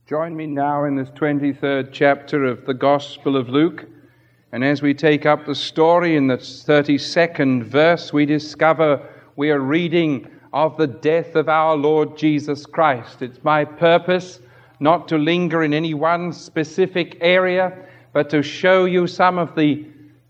Join me now in this 23rd chapter of the Gospel of Luke. And as we take up the story in the 32nd verse, we discover we are reading of the death of our Lord Jesus Christ. It's my purpose not to linger in any one specific area, but to show you some of the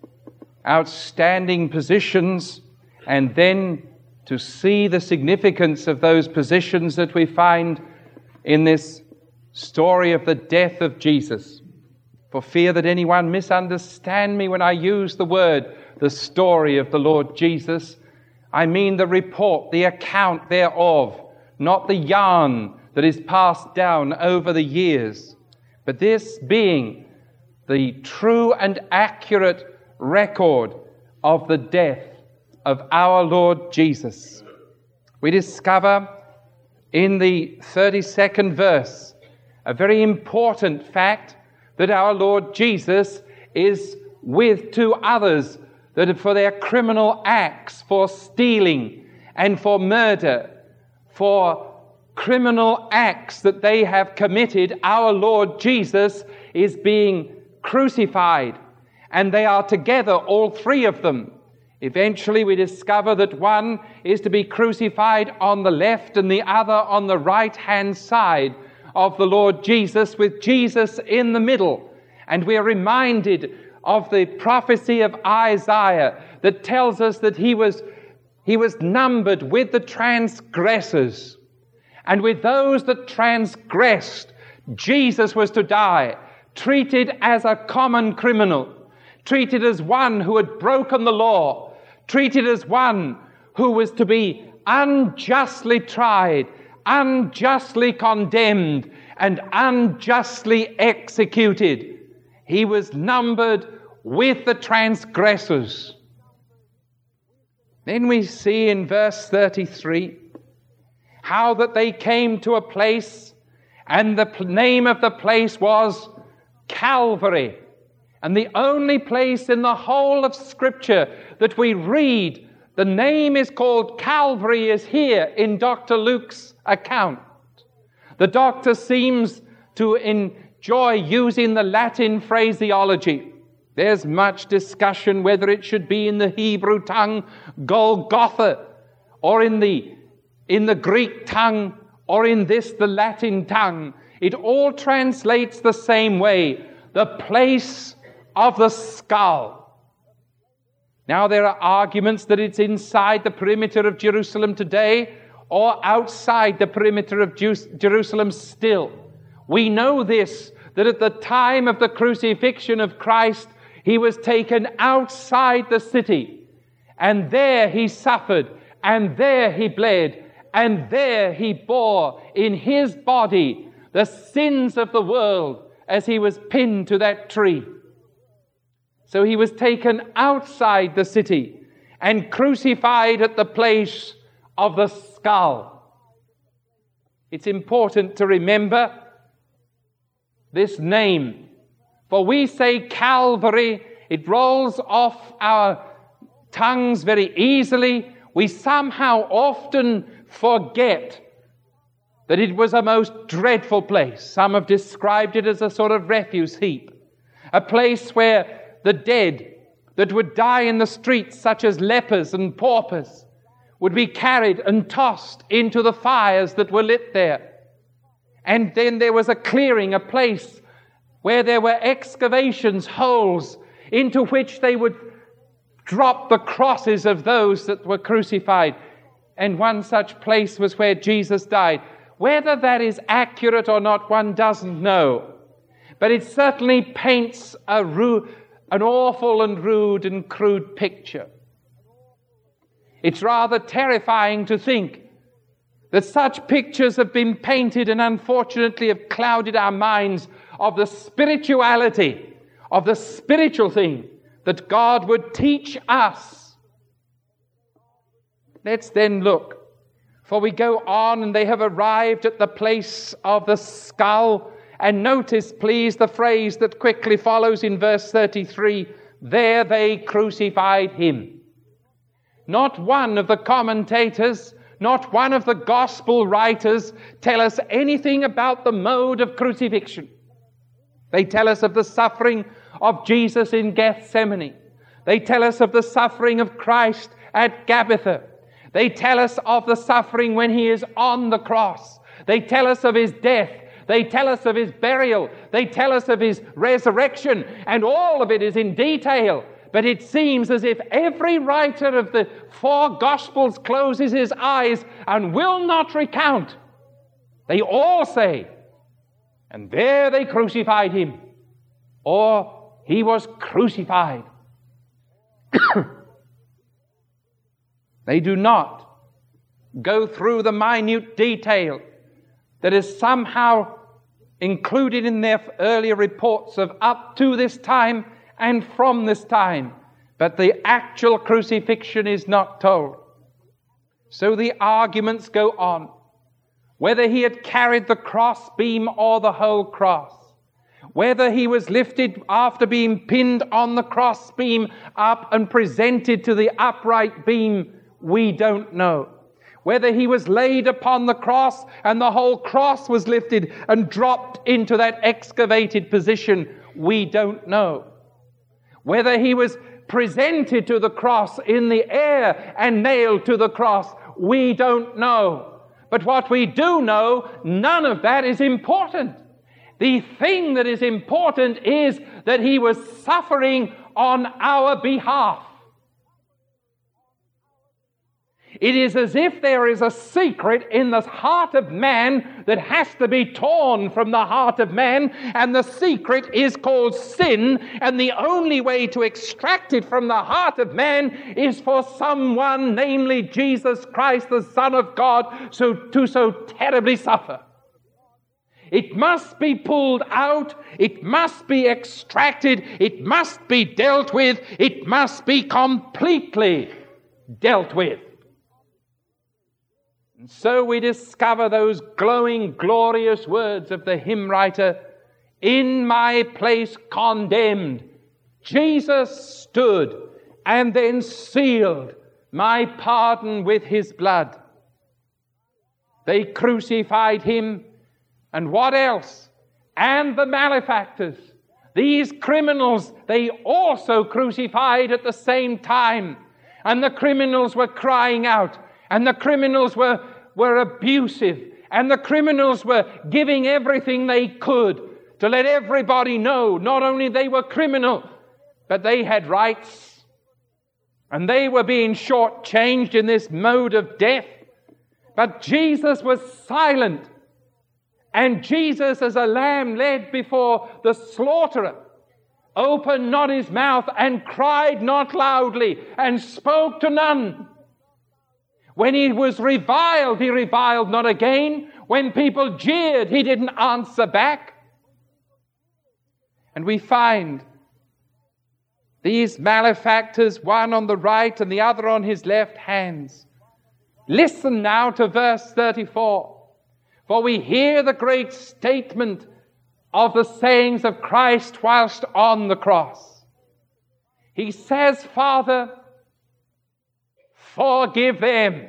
outstanding positions and then to see the significance of those positions that we find in this story of the death of Jesus. For fear that anyone misunderstand me when I use the word, the story of the Lord Jesus, I mean the report, the account thereof, not the yarn that is passed down over the years, but this being the true and accurate record of the death of our Lord Jesus. We discover in the 32nd verse a very important fact that our Lord Jesus is with two others that for their criminal acts, for stealing and for murder, for criminal acts that they have committed, our Lord Jesus is being crucified. And they are together, all three of them. Eventually we discover that one is to be crucified on the left and the other on the right-hand side of the Lord Jesus, with Jesus in the middle. And we are reminded of the prophecy of Isaiah that tells us that he was numbered with the transgressors. And with those that transgressed, Jesus was to die, treated as a common criminal, treated as one who had broken the law, treated as one who was to be unjustly tried, unjustly condemned, and unjustly executed. He was numbered with the transgressors. Then we see in verse 33 how that they came to a place, and the name of the place was Calvary. And the only place in the whole of Scripture that we read the name is called Calvary is here in Dr. Luke's account. The doctor seems to enjoy using the Latin phraseology. There's much discussion whether it should be in the Hebrew tongue, Golgotha, or in the Greek tongue, or in the Latin tongue. It all translates the same way, the place of the skull. Now there are arguments that it's inside the perimeter of Jerusalem today or outside the perimeter of Jerusalem still. We know this, that at the time of the crucifixion of Christ, he was taken outside the city, and there he suffered, and there he bled, and there he bore in his body the sins of the world as he was pinned to that tree. So he was taken outside the city and crucified at the place of the skull. It's important to remember this name. For we say Calvary, it rolls off our tongues very easily. We somehow often forget that it was a most dreadful place. Some have described it as a sort of refuse heap, a place where the dead that would die in the streets, such as lepers and paupers, would be carried and tossed into the fires that were lit there. And then there was a clearing, a place where there were excavations, holes, into which they would drop the crosses of those that were crucified. And one such place was where Jesus died. Whether that is accurate or not, one doesn't know. But it certainly paints an awful and rude and crude picture. It's rather terrifying to think that such pictures have been painted and unfortunately have clouded our minds of the spirituality, of the spiritual thing that God would teach us. Let's then look, for we go on and they have arrived at the place of the skull. And notice, please, the phrase that quickly follows in verse 33, there they crucified him. Not one of the commentators, Not one of the gospel writers tell us anything about the mode of crucifixion. They tell us of the suffering of Jesus in Gethsemane. They tell us of the suffering of Christ at Gabbatha. They tell us of the suffering when he is on the cross. They tell us of his death. They tell us of his burial. They tell us of his resurrection. And all of it is in detail. But it seems as if every writer of the 4 Gospels closes his eyes and will not recount. They all say, and there they crucified him, or he was crucified. They do not go through the minute detail that is somehow included in their earlier reports of up to this time and from this time, but the actual crucifixion is not told. So the arguments go on, whether he had carried the cross beam or the whole cross, whether he was lifted after being pinned on the cross beam up and presented to the upright beam, we don't know. Whether he was laid upon the cross and the whole cross was lifted and dropped into that excavated position, we don't know. Whether he was presented to the cross in the air and nailed to the cross, we don't know. But what we do know, none of that is important. The thing that is important is that he was suffering on our behalf. It is as if there is a secret in the heart of man that has to be torn from the heart of man, and the secret is called sin, and the only way to extract it from the heart of man is for someone, namely Jesus Christ, the Son of God, to so terribly suffer. It must be pulled out, it must be extracted, it must be dealt with, it must be completely dealt with. And so we discover those glowing, glorious words of the hymn writer, "In my place condemned, Jesus stood and then sealed my pardon with his blood." They crucified him, and what else? And the malefactors. These criminals they also crucified at the same time. And the criminals were crying out, and the criminals were abusive, and the criminals were giving everything they could to let everybody know not only they were criminal, but they had rights. And they were being shortchanged in this mode of death. But Jesus was silent. And Jesus, as a lamb led before the slaughterer, opened not his mouth and cried not loudly and spoke to none. When he was reviled, he reviled not again. When people jeered, he didn't answer back. And we find these malefactors, one on the right and the other on his left hands. Listen now to verse 34. For we hear the great statement of the sayings of Christ whilst on the cross. He says, "Father, forgive them."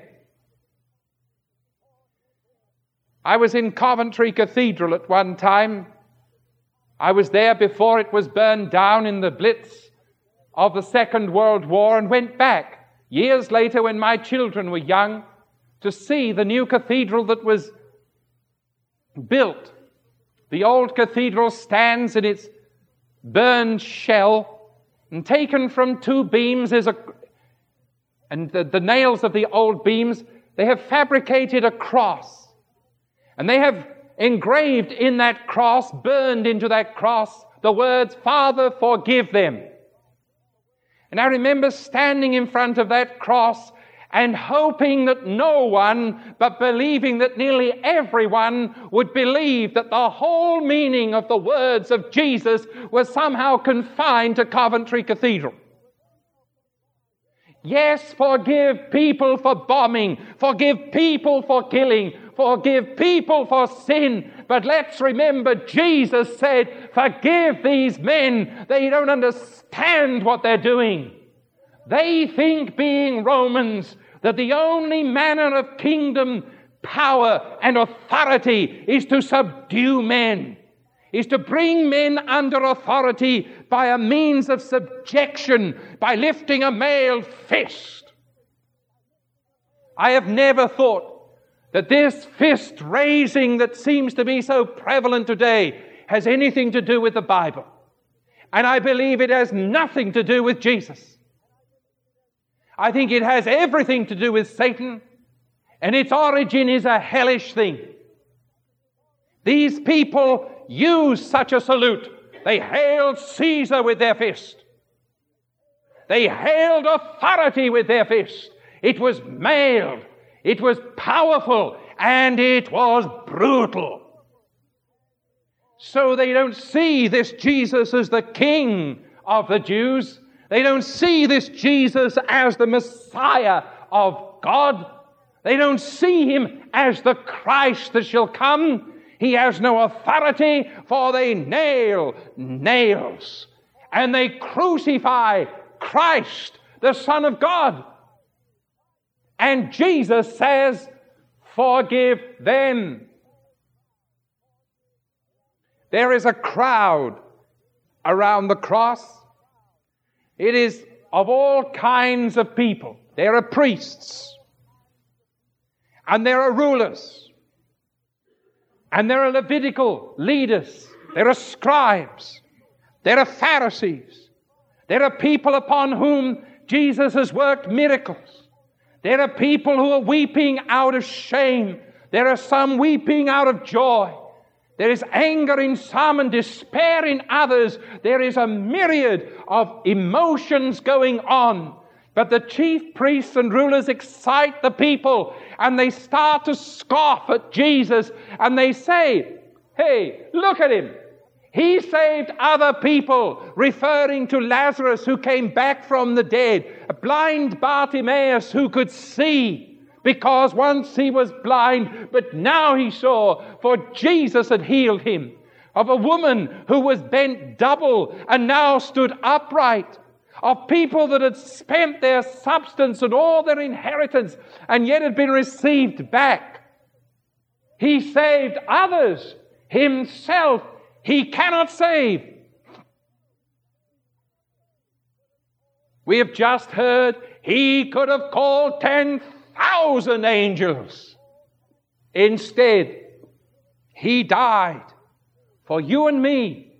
I was in Coventry Cathedral at one time. I was there before it was burned down in the Blitz of the Second World War, and went back years later when my children were young to see the new cathedral that was built. The old cathedral stands in its burned shell, and taken from 2 beams and the nails of the old beams, they have fabricated a cross. And they have engraved in that cross, burned into that cross, the words, "Father, forgive them." And I remember standing in front of that cross and hoping that no one, but believing that nearly everyone would believe that the whole meaning of the words of Jesus was somehow confined to Coventry Cathedral. Yes, forgive people for bombing, forgive people for killing, forgive people for sin, but let's remember Jesus said, "Forgive these men, they don't understand what they're doing. They think, being Romans, that the only manner of kingdom power and authority is to subdue men, is to bring men under authority by a means of subjection, by lifting a mailed fist. I have never thought that this fist raising that seems to be so prevalent today has anything to do with the Bible. And I believe it has nothing to do with Jesus. I think it has everything to do with Satan, and its origin is a hellish thing. These people use such a salute. They hailed Caesar with their fist. They hailed authority with their fist. It was mailed, it was powerful, and it was brutal. So they don't see this Jesus as the King of the Jews. They don't see this Jesus as the Messiah of God. They don't see him as the Christ that shall come. He has no authority, for they nail nails and they crucify Christ, the Son of God. And Jesus says, forgive them. There is a crowd around the cross. It is of all kinds of people. There are priests, and there are rulers, and there are Levitical leaders, there are scribes, there are Pharisees, there are people upon whom Jesus has worked miracles. There are people who are weeping out of shame. There are some weeping out of joy. There is anger in some and despair in others. There is a myriad of emotions going on. But the chief priests and rulers excite the people, and they start to scoff at Jesus, and they say, hey, look at him. He saved other people, referring to Lazarus who came back from the dead, a blind Bartimaeus who could see, because once he was blind, but now he saw, for Jesus had healed him. Of a woman who was bent double and now stood upright. Of people that had spent their substance and all their inheritance and yet had been received back. He saved others. Himself he cannot save. We have just heard he could have called 10,000 angels. Instead, he died for you and me.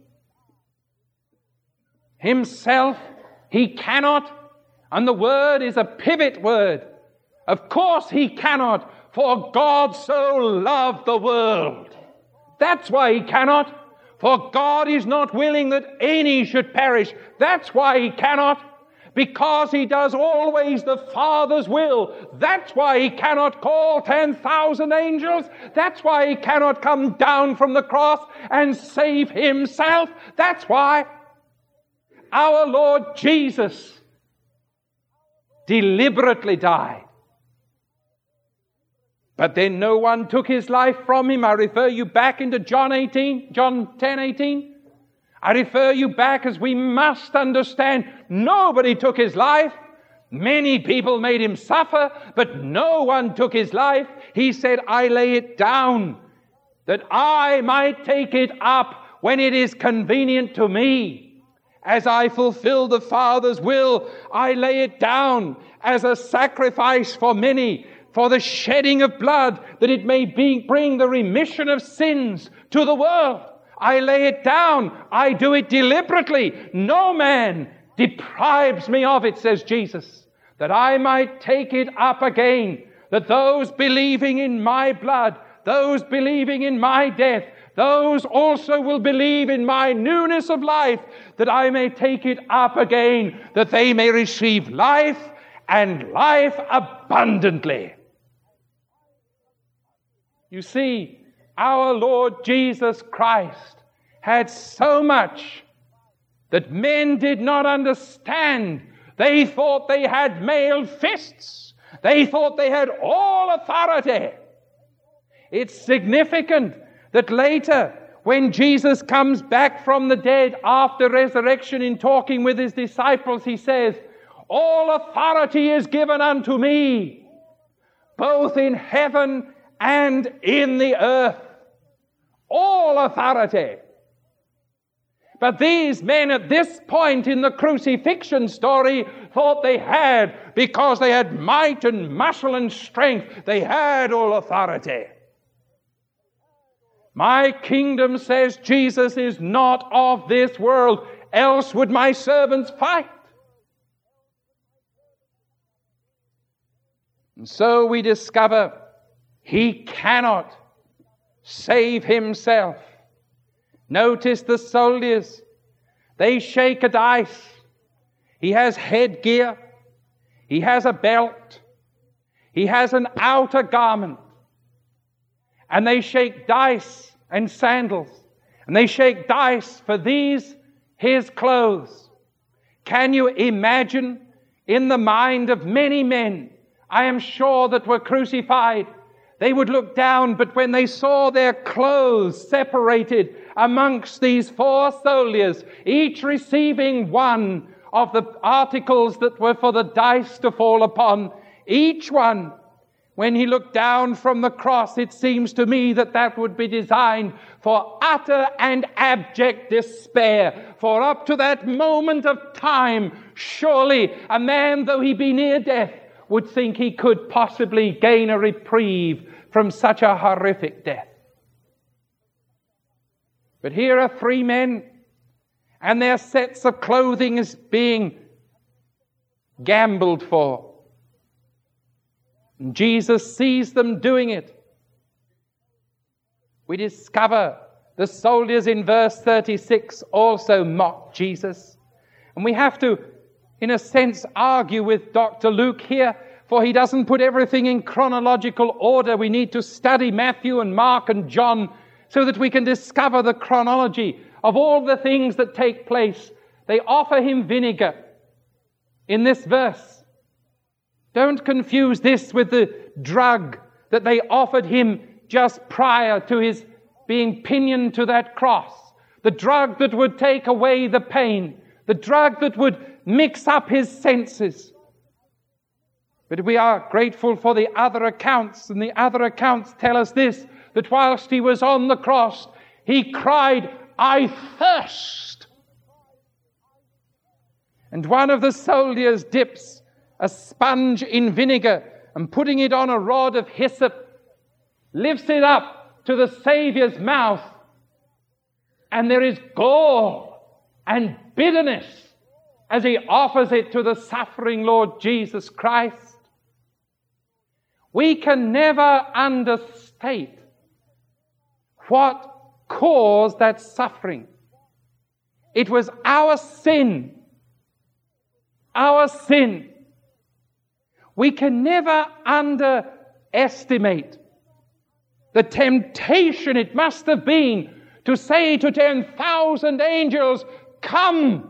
Himself, he cannot, and the word is a pivot word. Of course he cannot, for God so loved the world. That's why he cannot. For God is not willing that any should perish. That's why he cannot. Because he does always the Father's will. That's why he cannot call 10,000 angels. That's why he cannot come down from the cross and save himself. That's why our Lord Jesus deliberately died. But then no one took his life from him. I refer you back into John 10:18. I refer you back, as we must understand, nobody took his life. Many people made him suffer, but no one took his life. He said, I lay it down that I might take it up when it is convenient to me. As I fulfill the Father's will, I lay it down as a sacrifice for many, for the shedding of blood, that it may bring the remission of sins to the world. I lay it down. I do it deliberately. No man deprives me of it, says Jesus, that I might take it up again, that those believing in my blood, those believing in my death, those also will believe in my newness of life, that I may take it up again, that they may receive life and life abundantly. You see, our Lord Jesus Christ had so much that men did not understand. They thought they had mailed fists. They thought they had all authority. It's significant that later, when Jesus comes back from the dead after resurrection, in talking with his disciples, he says, all authority is given unto me both in heaven and in the earth. All authority. But these men at this point in the crucifixion story thought they had, because they had might and muscle and strength, they had all authority. My kingdom, says Jesus, is not of this world, else would my servants fight. And so we discover he cannot save himself. Notice the soldiers. They shake a dice. He has headgear. He has a belt. He has an outer garment. And they shake dice and sandals. And they shake dice for these, his clothes. Can you imagine, in the mind of many men, I am sure, that were crucified, they would look down, but when they saw their clothes separated amongst these 4 soldiers, each receiving one of the articles that were for the dice to fall upon, each one, when he looked down from the cross, it seems to me that that would be designed for utter and abject despair. For up to that moment of time, surely a man, though he be near death, would think he could possibly gain a reprieve from such a horrific death. But here are 3 men, and their sets of clothing is being gambled for. And Jesus sees them doing it. We discover the soldiers in verse 36 also mock Jesus. And we have to, in a sense, argue with Dr. Luke here, for he doesn't put everything in chronological order. We need to study Matthew and Mark and John so that we can discover the chronology of all the things that take place. They offer him vinegar in this verse. Don't confuse this with the drug that they offered him just prior to his being pinioned to that cross. The drug that would take away the pain. The drug that would mix up his senses. But we are grateful for the other accounts, and the other accounts tell us this, that whilst he was on the cross, he cried, "I thirst." And one of the soldiers dips a sponge in vinegar and putting it on a rod of hyssop, lifts it up to the Savior's mouth, and there is gall and bitterness as he offers it to the suffering Lord Jesus Christ. We can never understate what caused that suffering. It was our sin. Our sin. We can never underestimate the temptation it must have been to say to 10,000 angels, "Come."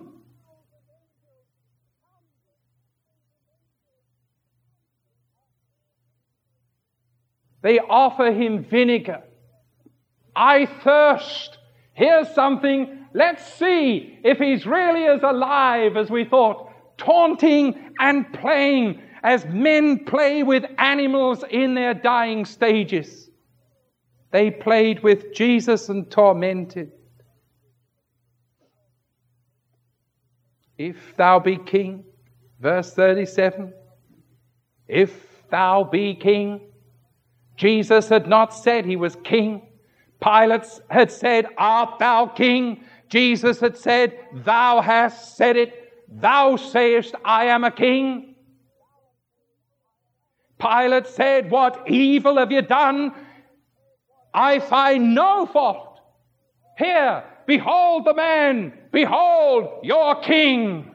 They offer him vinegar. "I thirst." Here's something. Let's see if he's really as alive as we thought. Taunting and playing as men play with animals in their dying stages. They played with Jesus and tormented. "If thou be king," verse 37, "if thou be king." Jesus had not said he was king. Pilate had said, "Art thou king?" Jesus had said, "Thou hast said it. Thou sayest, I am a king." Pilate said, "What evil have you done? I find no fault. Here, behold the man. Behold your king."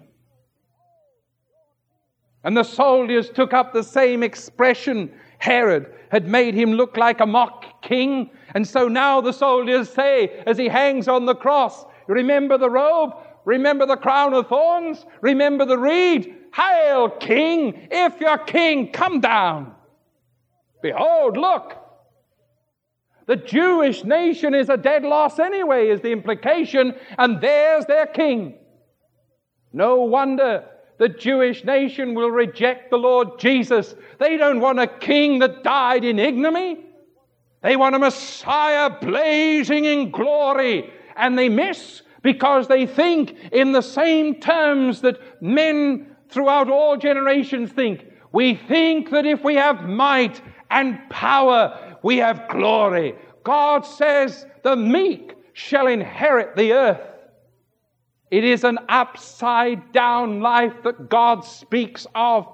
And the soldiers took up the same expression. Herod had made him look like a mock king. And so now the soldiers say, as he hangs on the cross, "Remember the robe? Remember the crown of thorns? Remember the reed? Hail, king! If you're king, come down. Behold, look. The Jewish nation is a dead loss anyway," is the implication. And there's their king. No wonder the Jewish nation will reject the Lord Jesus. They don't want a king that died in ignominy. They want a Messiah blazing in glory. And they miss because they think in the same terms that men throughout all generations think. We think that if we have might and power, we have glory. God says the meek shall inherit the earth. It is an upside down life that God speaks of.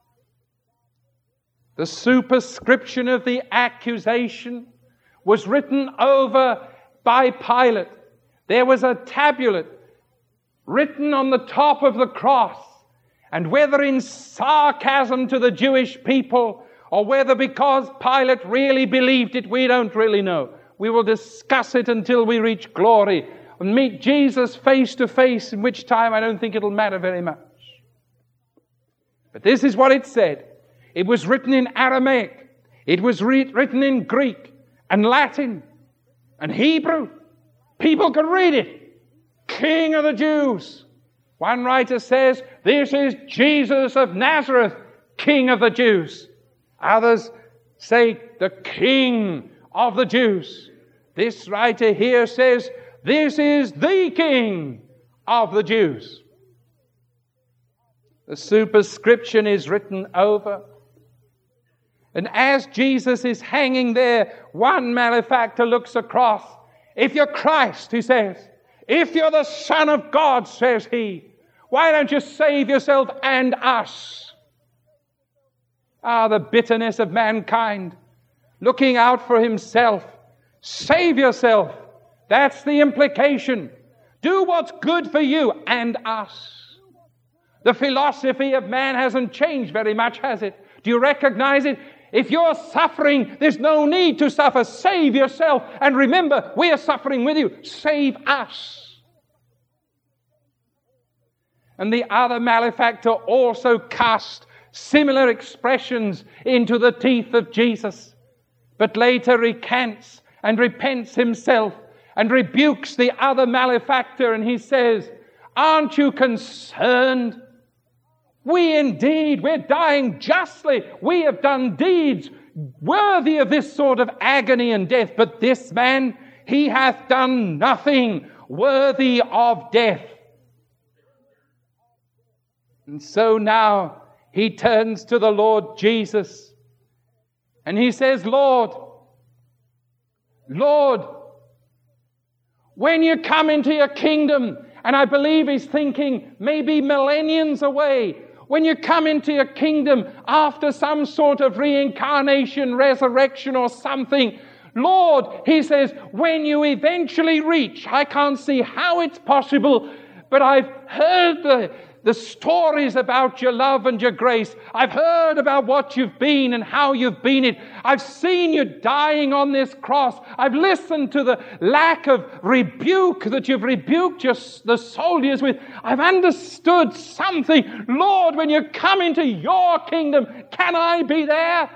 The superscription of the accusation was written over by Pilate. There was a tablet written on the top of the cross. And whether in sarcasm to the Jewish people, or whether because Pilate really believed it, we don't really know. We will discuss it until we reach glory and meet Jesus face to face, in which time I don't think it'll matter very much. But this is what it said. It was written in Aramaic. It was written in Greek and Latin and Hebrew. People could read it. King of the Jews. One writer says, this is Jesus of Nazareth, King of the Jews. Others say, the King of the Jews. This writer here says, this is the King of the Jews. The superscription is written over. And as Jesus is hanging there, one malefactor looks across. If you're Christ, he says, if you're the Son of God, says he, why don't you save yourself and us? Ah, the bitterness of mankind, looking out for himself. Save yourself. That's the implication. Do what's good for you and us. The philosophy of man hasn't changed very much, has it? Do you recognize it? If you're suffering, there's no need to suffer. Save yourself. And remember, we are suffering with you. Save us. And the other malefactor also cast similar expressions into the teeth of Jesus, but later recants and repents himself and rebukes the other malefactor, and he says, aren't you concerned? We're dying justly. We have done deeds worthy of this sort of agony and death, but this man, he hath done nothing worthy of death. And so now he turns to the Lord Jesus and he says, Lord, when you come into your kingdom, and I believe he's thinking maybe millenniums away, when you come into your kingdom after some sort of reincarnation, resurrection or something, Lord, he says, when you eventually reach, I can't see how it's possible, but I've heard the stories about your love and your grace. I've heard about what you've been and how you've been it. I've seen you dying on this cross. I've listened to the lack of rebuke that you've rebuked the soldiers with. I've understood something. Lord, when you come into your kingdom, can I be there?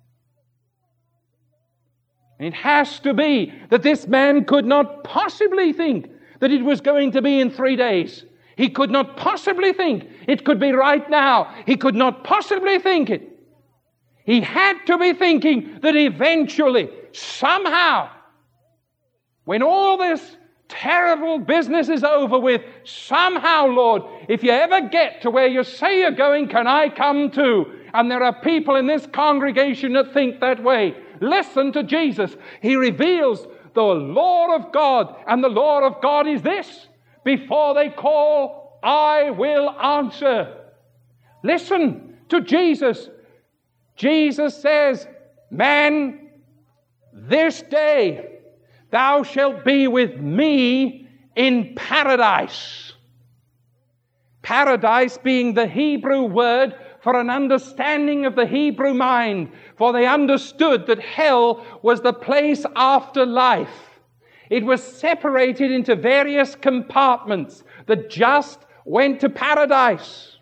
And it has to be that this man could not possibly think that it was going to be in 3 days. He could not possibly think it could be right now. He could not possibly think it. He had to be thinking that eventually, somehow, when all this terrible business is over with, somehow, Lord, if you ever get to where you say you're going, can I come too? And there are people in this congregation that think that way. Listen to Jesus. He reveals the law of God, and the law of God is this: before they call, I will answer. Listen to Jesus. Jesus says, man, this day thou shalt be with me in paradise. Paradise being the Hebrew word for an understanding of the Hebrew mind, for they understood that hell was the place after life. It was separated into various compartments. The just went to paradise.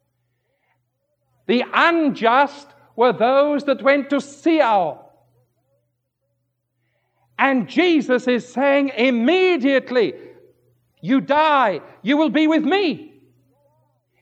The unjust were those that went to Sheol. And Jesus is saying, immediately you die, you will be with me.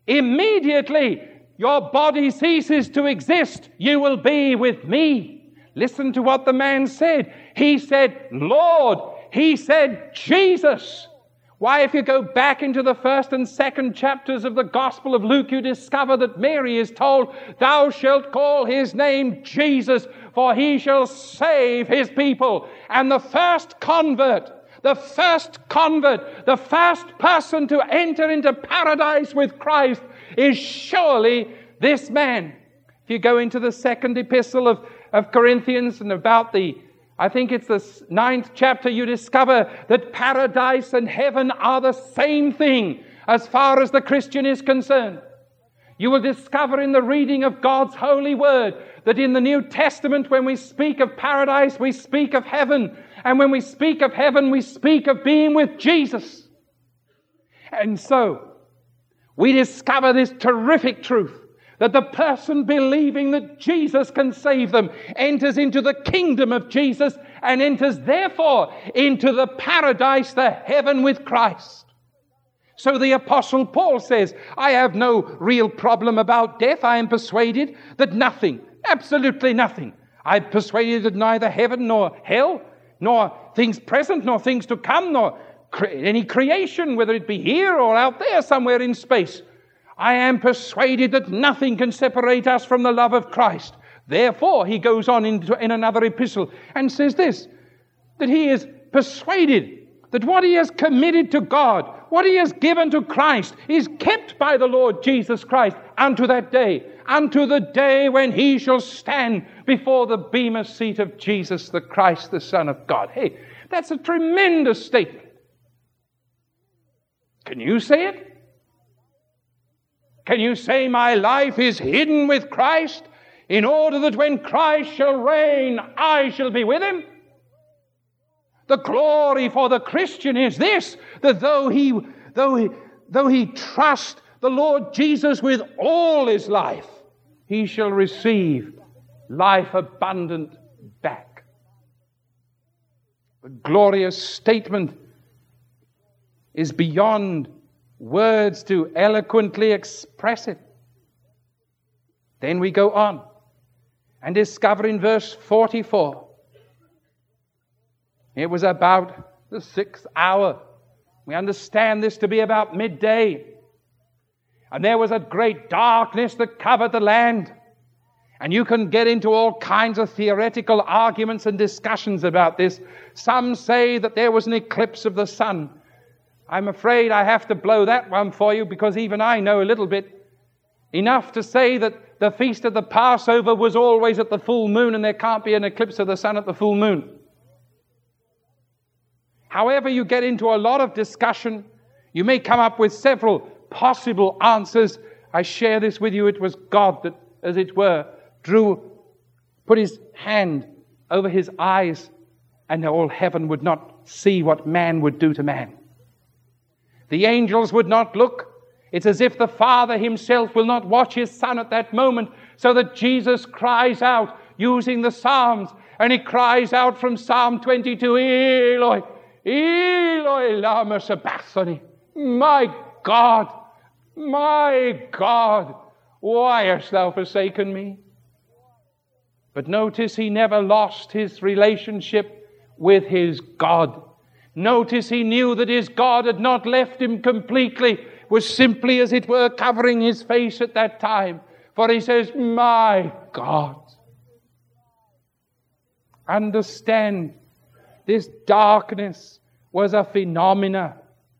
Immediately your body ceases to exist, you will be with me. Listen to what the man said. He said, Lord. He said, Jesus. Why, if you go back into the first and second chapters of the Gospel of Luke, you discover that Mary is told, thou shalt call his name Jesus, for he shall save his people. And the first convert, the first person to enter into paradise with Christ is surely this man. If you go into the second epistle of Corinthians and about I think it's the 9th chapter, you discover that paradise and heaven are the same thing as far as the Christian is concerned. You will discover in the reading of God's holy word that in the New Testament, when we speak of paradise, we speak of heaven. And when we speak of heaven, we speak of being with Jesus. And so, we discover this terrific truth, that the person believing that Jesus can save them enters into the kingdom of Jesus and enters therefore into the paradise, the heaven with Christ. So the Apostle Paul says, I have no real problem about death. I am persuaded that nothing, absolutely nothing. I'm persuaded that neither heaven nor hell, nor things present, nor things to come, nor any creation, whether it be here or out there somewhere in space, I am persuaded that nothing can separate us from the love of Christ. Therefore, he goes on in another epistle and says this, that he is persuaded that what he has committed to God, what he has given to Christ, is kept by the Lord Jesus Christ unto that day, unto the day when he shall stand before the bema seat of Jesus the Christ, the Son of God. Hey, that's a tremendous statement. Can you say it? Can you say my life is hidden with Christ in order that when Christ shall reign, I shall be with him? The glory for the Christian is this, that though he trust the Lord Jesus with all his life, he shall receive life abundant back. The glorious statement is beyond words to eloquently express it. Then we go on and discover in verse 44, it was about the 6th hour. We understand this to be about midday. And there was a great darkness that covered the land. And you can get into all kinds of theoretical arguments and discussions about this. Some say that there was an eclipse of the sun. I'm afraid I have to blow that one for you, because even I know a little bit enough to say that the feast of the Passover was always at the full moon, and there can't be an eclipse of the sun at the full moon. However you get into a lot of discussion, you may come up with several possible answers. I share this with you. It was God that, as it were, put his hand over his eyes, and all heaven would not see what man would do to man. The angels would not look. It's as if the Father himself will not watch his Son at that moment, so that Jesus cries out using the Psalms, and he cries out from Psalm 22, Eloi, Eloi, lama sabachthani. My God, why hast thou forsaken me? But notice he never lost his relationship with his God. Notice he knew that his God had not left him completely, was simply, as it were, covering his face at that time. For he says, my God. Understand, this darkness was a phenomena.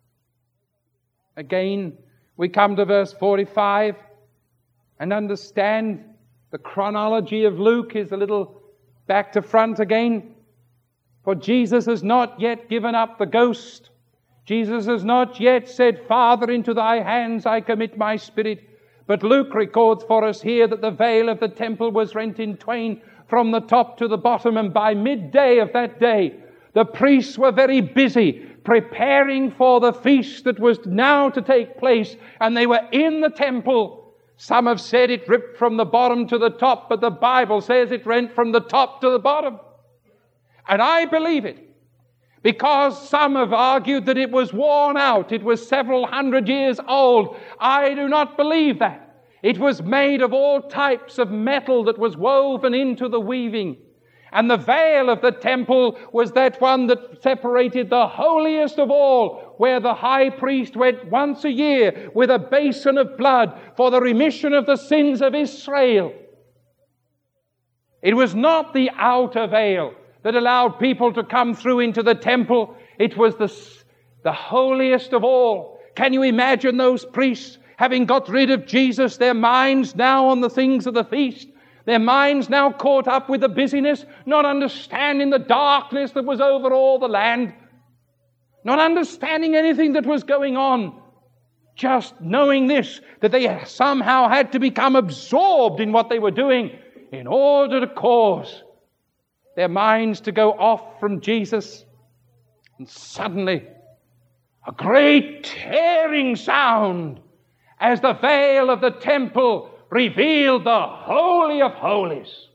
Again, we come to verse 45 and understand the chronology of Luke is a little back to front again. For Jesus has not yet given up the ghost. Jesus has not yet said, Father, into thy hands I commit my spirit. But Luke records for us here that the veil of the temple was rent in twain from the top to the bottom, and by midday of that day, the priests were very busy preparing for the feast that was now to take place, and they were in the temple. Some have said it ripped from the bottom to the top, but the Bible says it rent from the top to the bottom. And I believe it, because some have argued that it was worn out, it was several hundred years old. I do not believe that. It was made of all types of metal that was woven into the weaving. And the veil of the temple was that one that separated the holiest of all, where the high priest went once a year with a basin of blood for the remission of the sins of Israel. It was not the outer veil that allowed people to come through into the temple. It was the holiest of all. Can you imagine those priests, having got rid of Jesus, their minds now on the things of the feast? Their minds now caught up with the busyness, not understanding the darkness that was over all the land, not understanding anything that was going on, just knowing this, that they somehow had to become absorbed in what they were doing in order to cause their minds to go off from Jesus. And suddenly, a great tearing sound as the veil of the temple revealed the Holy of Holies.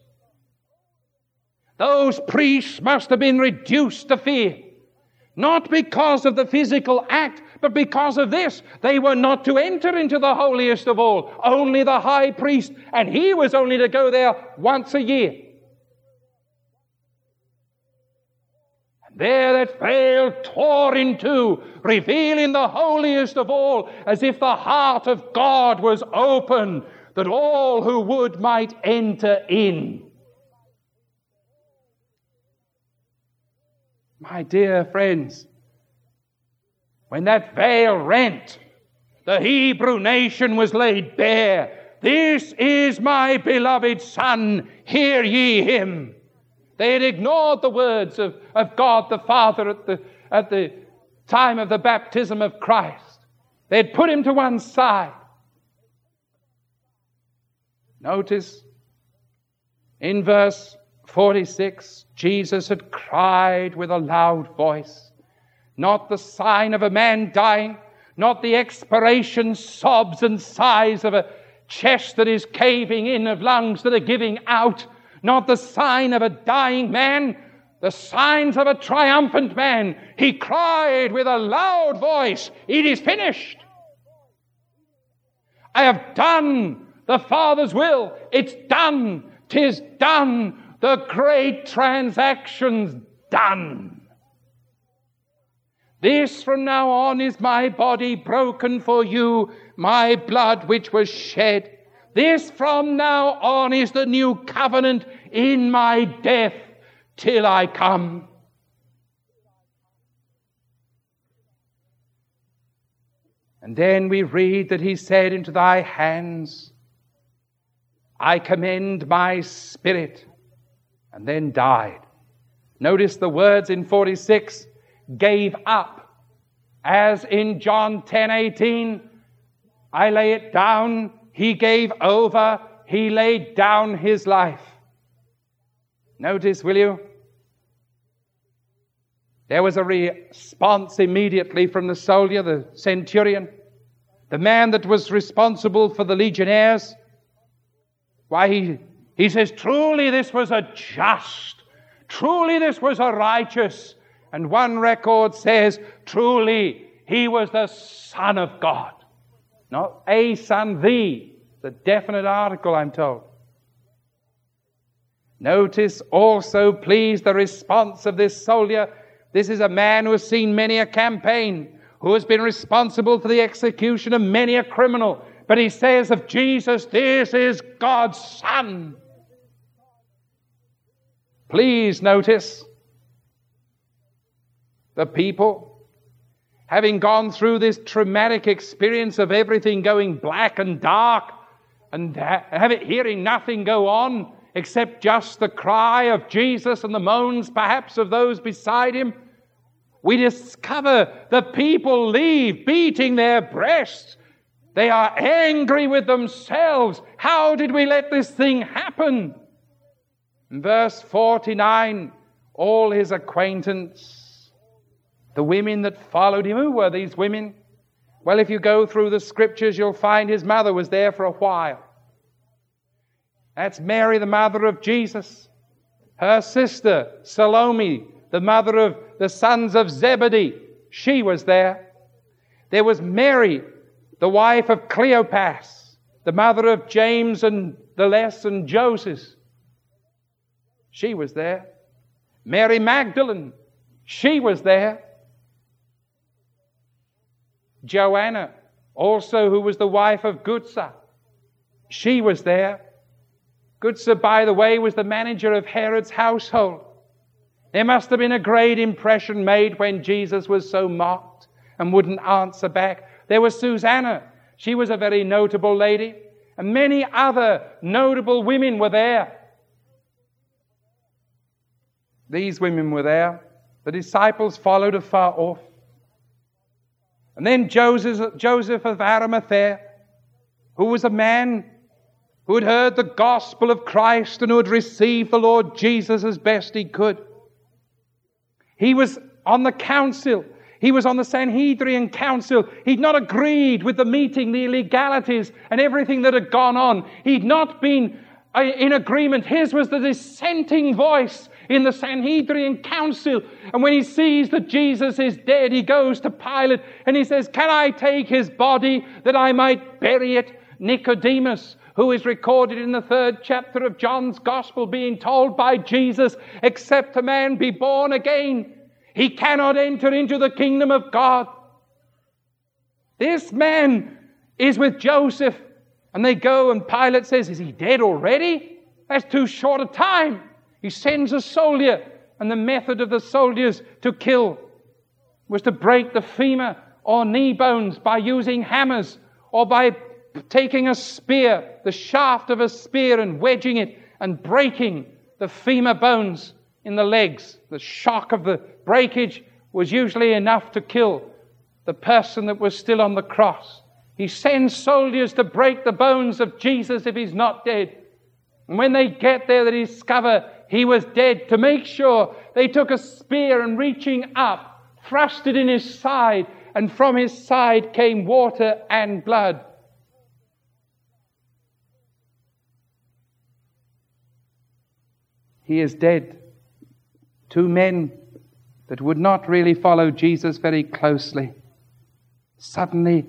Those priests must have been reduced to fear, not because of the physical act, but because of this. They were not to enter into the holiest of all, only the high priest, and he was only to go there once a year. And there that veil tore in two, revealing the holiest of all, as if the heart of God was open, that all who would might enter in. My dear friends, when that veil rent, the Hebrew nation was laid bare. This is my beloved Son, hear ye him. They had ignored the words of God the Father at the time of the baptism of Christ. They had put him to one side. Notice, in verse 46, Jesus had cried with a loud voice, not the sign of a man dying, not the expiration sobs and sighs of a chest that is caving in, of lungs that are giving out, not the sign of a dying man, the signs of a triumphant man. He cried with a loud voice, it is finished. I have done the Father's will. It's done. 'Tis done. The great transaction's done. This from now on is my body broken for you, my blood which was shed. This from now on is the new covenant in my death till I come. And then we read that he said, into thy hands I commend my spirit, and then died. Notice the words in 46, gave up. As in John 10:18, I lay it down, he gave over, he laid down his life. Notice, will you? There was a response immediately from the soldier, the centurion, the man that was responsible for the legionnaires. Why, he says, truly this was a just, truly this was a righteous. And one record says, truly he was the Son of God. Not a son, the definite article, I'm told. Notice also, please, the response of this soldier. This is a man who has seen many a campaign, who has been responsible for the execution of many a criminal. But he says of Jesus, this is God's Son. Please notice, the people, having gone through this traumatic experience of everything going black and dark, and hearing nothing go on except just the cry of Jesus and the moans perhaps of those beside him, we discover the people leave beating their breasts. They are angry with themselves. How did we let this thing happen? In verse 49, all his acquaintance, the women that followed him. Who were these women? Well, if you go through the scriptures, you'll find his mother was there for a while. That's Mary, the mother of Jesus. Her sister, Salome, the mother of the sons of Zebedee. She was there. There was Mary, the wife of Cleopas, the mother of James and the Less and Joseph. She was there. Mary Magdalene, she was there. Joanna, also who was the wife of Chuza, she was there. Chuza, by the way, was the manager of Herod's household. There must have been a great impression made when Jesus was so mocked and wouldn't answer back. There was Susanna. She was a very notable lady. And many other notable women were there. These women were there. The disciples followed afar off. And then Joseph of Arimathea, who was a man who had heard the gospel of Christ and who had received the Lord Jesus as best he could. He was on the council. He was on the Sanhedrin council. He'd not agreed with the meeting, the illegalities, and everything that had gone on. He'd not been in agreement. His was the dissenting voice in the Sanhedrin council. And when he sees that Jesus is dead, he goes to Pilate and he says, "Can I take his body that I might bury it?" Nicodemus, who is recorded in the 3rd chapter of John's Gospel, being told by Jesus, "Except a man be born again, he cannot enter into the kingdom of God." This man is with Joseph, and they go, and Pilate says, "Is he dead already? That's too short a time." He sends a soldier, and the method of the soldiers to kill was to break the femur or knee bones by using hammers, or by taking a spear, the shaft of a spear, and wedging it and breaking the femur bones in the legs. The shock of the breakage was usually enough to kill the person that was still on the cross. He sends soldiers to break the bones of Jesus if he's not dead. And when they get there, they discover he was dead. To make sure, they took a spear and, reaching up, thrust it in his side, and from his side came water and blood. He is dead. Two men that would not really follow Jesus very closely suddenly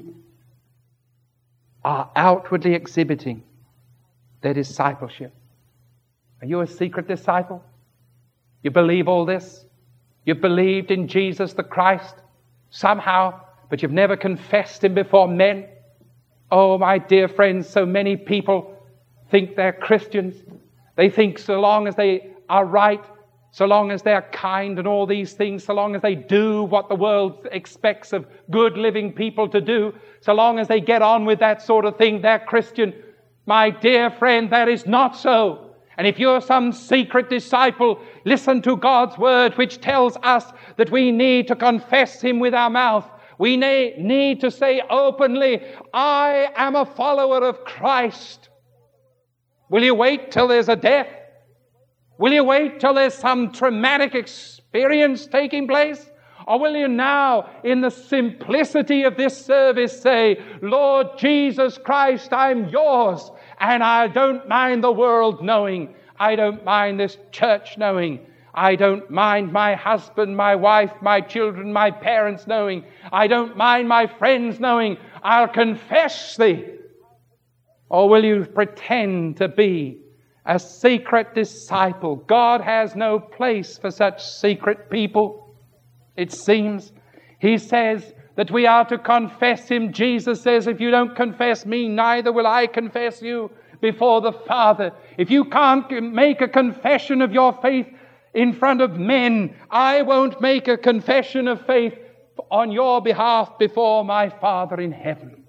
are outwardly exhibiting their discipleship. Are you a secret disciple? You believe all this? You've believed in Jesus the Christ somehow, but you've never confessed him before men? Oh, my dear friends, so many people think they're Christians. They think so long as they are right, so long as they're kind and all these things, so long as they do what the world expects of good living people to do, so long as they get on with that sort of thing, they're Christian. My dear friend, that is not so. And if you're some secret disciple, listen to God's word, which tells us that we need to confess him with our mouth. We need to say openly, "I am a follower of Christ." Will you wait till there's a death? Will you wait till there's some traumatic experience taking place? Or will you now, in the simplicity of this service, say, "Lord Jesus Christ, I'm yours, and I don't mind the world knowing. I don't mind this church knowing. I don't mind my husband, my wife, my children, my parents knowing. I don't mind my friends knowing. I'll confess thee." Or will you pretend to be a secret disciple? God has no place for such secret people, it seems. He says that we are to confess him. Jesus says, "If you don't confess me, neither will I confess you before the Father." If you can't make a confession of your faith in front of men, I won't make a confession of faith on your behalf before my Father in heaven.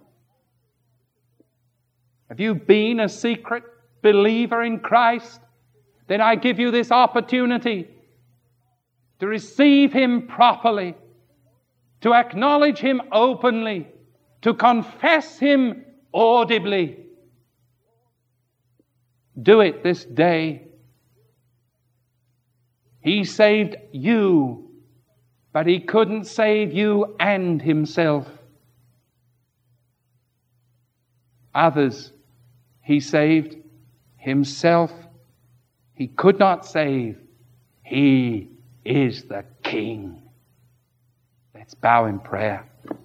Have you been a secret believer in Christ? Then I give you this opportunity to receive him properly, to acknowledge him openly, to confess him audibly. Do it this day. He saved you, but he couldn't save you and himself. Others he saved. Himself he could not save. He is the King. Let's bow in prayer.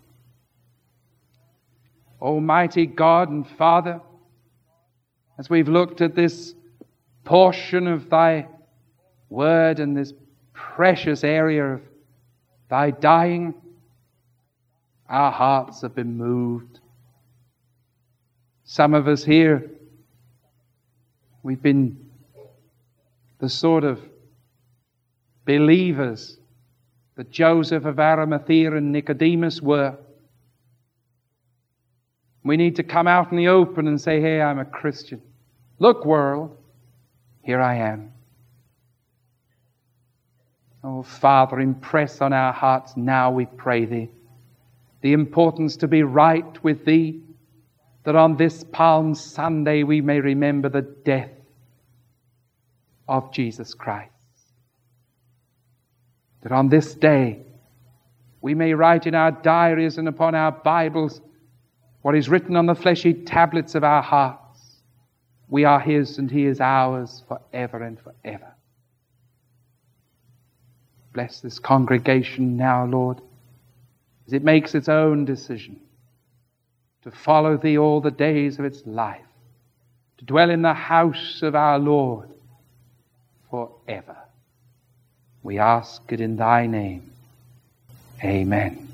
Almighty God and Father, as we've looked at this portion of thy word and this precious area of thy dying, our hearts have been moved. Some of us here, we've been the sort of believers that Joseph of Arimathea and Nicodemus were. We need to come out in the open and say, hey, I'm a Christian. Look, world, here I am. Oh, Father, impress on our hearts now, we pray Thee, the importance to be right with Thee, that on this Palm Sunday we may remember the death of Jesus Christ. That on this day we may write in our diaries and upon our Bibles what is written on the fleshy tablets of our hearts. We are His and He is ours forever and forever. Bless this congregation now, Lord, as it makes its own decision to follow Thee all the days of its life, to dwell in the house of our Lord forever. We ask it in Thy name. Amen.